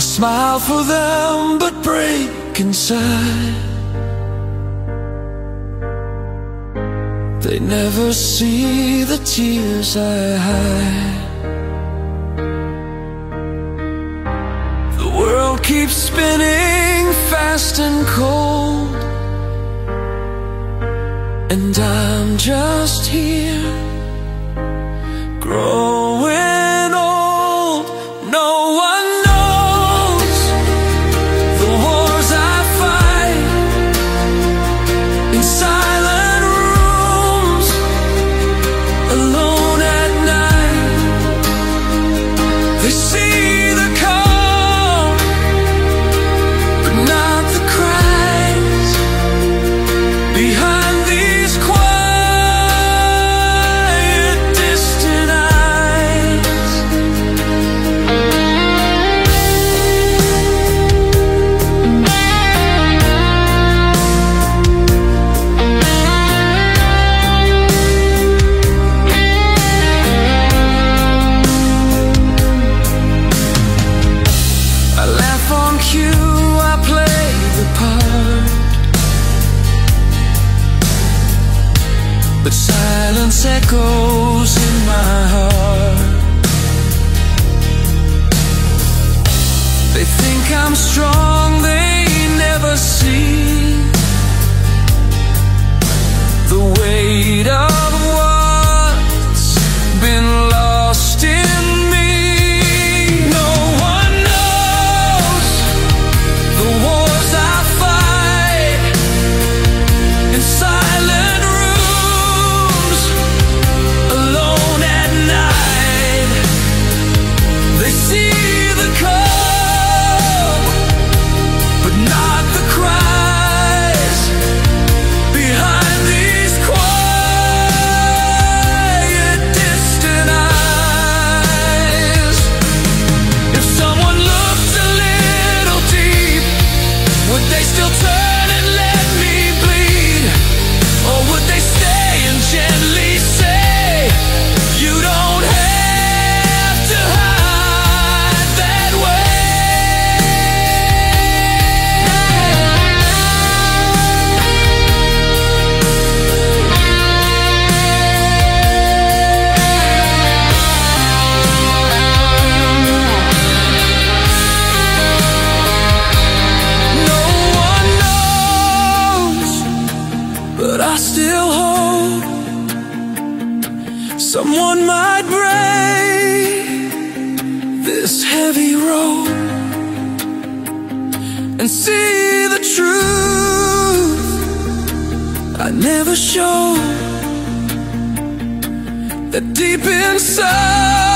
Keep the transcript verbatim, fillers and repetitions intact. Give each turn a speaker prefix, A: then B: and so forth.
A: smile for them but break inside. They never see the tears I hide. The world keeps spinning fast and cold, and I'm just here, growing old. No one knows the wars I fight in silent rooms, alone at night. They see the calm, but not the cries behind these quiet, distant eyes. I laugh on cue, I play the part, but silence echoes in my heart. They think I'm strong, they never see the weight of what's been lost in me. No one knows the wars I fight in silent rooms, alone at night. They see the calm, but not the cries behind these quiet, distant eyes. If someone looked a little deep, would they still turn and let me bleed? Or would they stay and gently say, you don't have to hide that No one knows, but I still hope someone might break this heavy rope and see the truth I never showed, that deep inside